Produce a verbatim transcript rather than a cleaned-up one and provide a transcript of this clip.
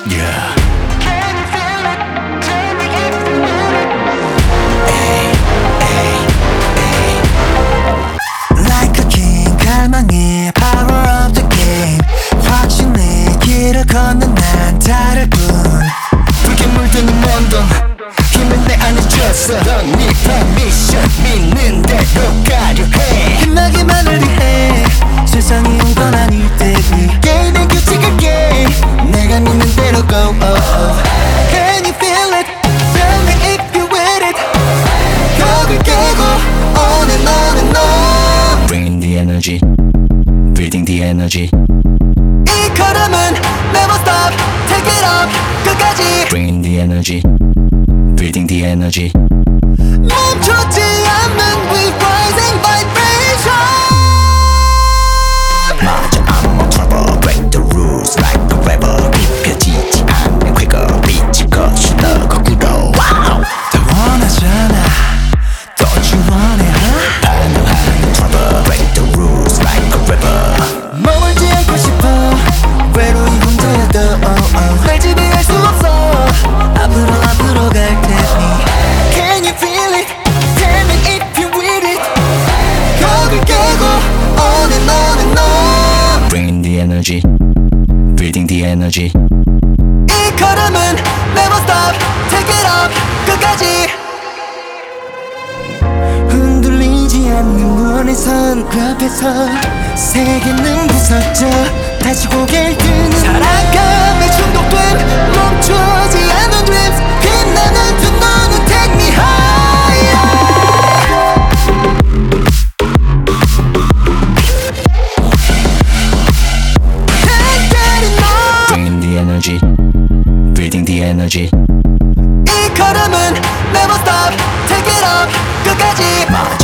Yeah. Like a king 갈망해 power of the game 확신의 길을 걷는 난 다를 뿐 붉게 물드는 먼동 힘은 내 안에 줬어 넌 네 퍼미션 믿는 대로 가려 해 힘나기만을 위해 세상이 온건 아닐 테니 게임의 규칙을 깨 내가 믿는 대로 go oh, oh. Can you feel it? Tell me if you with it 벽을 깨고 on and on and on Bringing the energy, building the energy. 이 걸음은 never stop take it up 끝까지 Bringing the energy, building the energy. 멈추지 않는 we rising vibration 맞아, I'm on trouble. Break the rules like a rebel. 비펴지지 않는 quicker. 빛이 거칠어 거꾸로. Wow. 더 원하잖아 Don't you want it huh? 반응하는 trouble. Break the rules like a rebel. 머물지 않고 싶어 외로이 혼자여도 oh, oh. 날 지배할 수 없어 앞으로 앞으로 갈 테니 Can you feel it? Tell me if you with it 벽을 깨고 on and on and on Bringing the energy, building the energy. 이 걸음은 never stop take it up 끝까지 흔들리지 않는 문의 선 그 앞에서 세계는 부서져 다시 고개를 드는 살아감에 중독된 멈추지 않는 dreams 빛나는 두 눈은 take me higher Can't get enough Bringing the energy, building the energy. 이 걸음은 never stop take it up 끝까지 맞아.